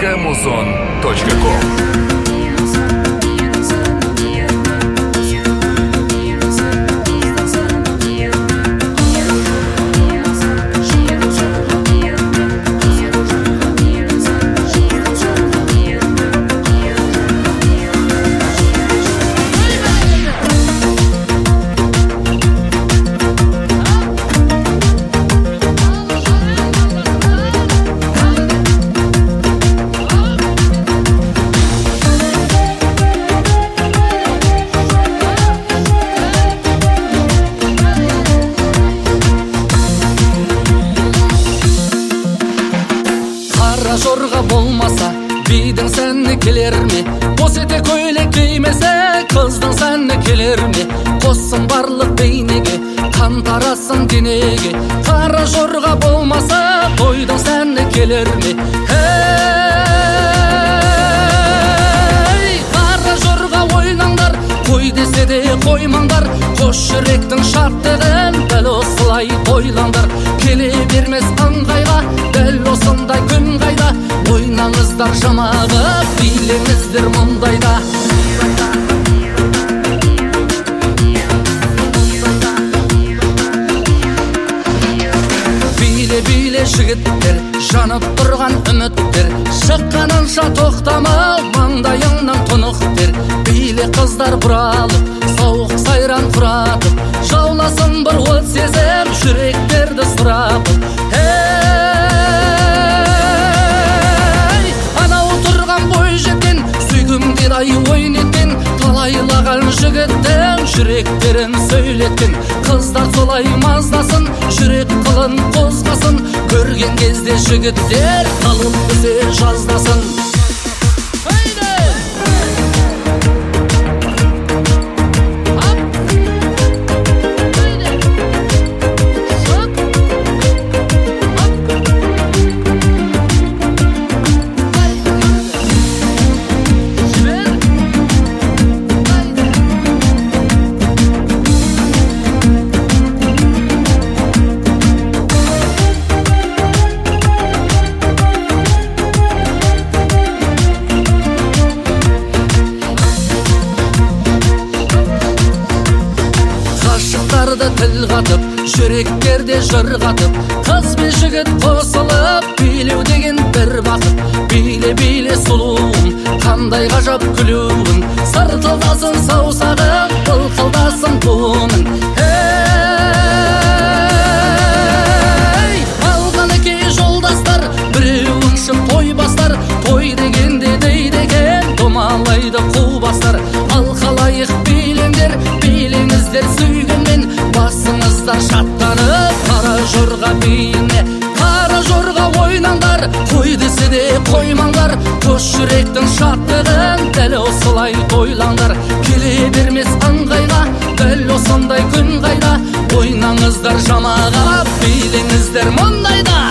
rkmuzon.com. Жорға болмаса, бидің сәні келер ме? Қос ете көйлек кимесе, қыздың сәні келер ме? Қоссың барлық бейнеге, қан тарасын денеге. Қара жорға болмаса, тойдың сәні келер ме? Қара жорға ойнаңдар, қой десе де қоймаңдар. Қош жүректің шаттығын дәл осылай тойлаңдар. Келе бермес ыңғайға, дәл осындай күн қайда. Ойнаңыздар жамағы, билеңіздер мұндайда. Биле жігіттер, жанып тұрған үміттер. Шыққанынша тоқтама, маңдайыңнан тұнықтер. Биле қыздар бұралып, сауық сайран құратып. Жауласын бір от сезім, жүректерді сұрапып. Анау тұрған бой жеткен, сүйгімдер ай ойнеткен. Талайлаған жігіттен, жүректерін сөйлеткен. Қыздар солай маздасын, жүрек қылын қозғасын. Көрген кезде жігіттер қалып бізе жаздасын. Тіл қатып, жүректерде жыр қатып. Қыз бен жігіт қосылып, билеу деген бір бақыт. Биле сұлуым, қандай ғажап күлуің. Сыртылдасын саусағым, былқылдасын буының. Алған еке жолдастар, біреуің шын той бастар. Той дегенде дейді екен, домалайды қу бастар. Алқалайық билеңдер, билеңіздер сүйгенмен. Басыңыздар шаттанып, қара жорға бейіне. Қара жорға ойнаңдар, қой десе де қоймаңдар. Қош жүректің шаттығын дәл осылай тойлаңдар. Келе бермес ыңғайға, дәл осындай күн қайда. Ойнаңыздар жамаға, билеңіздер мұндайда.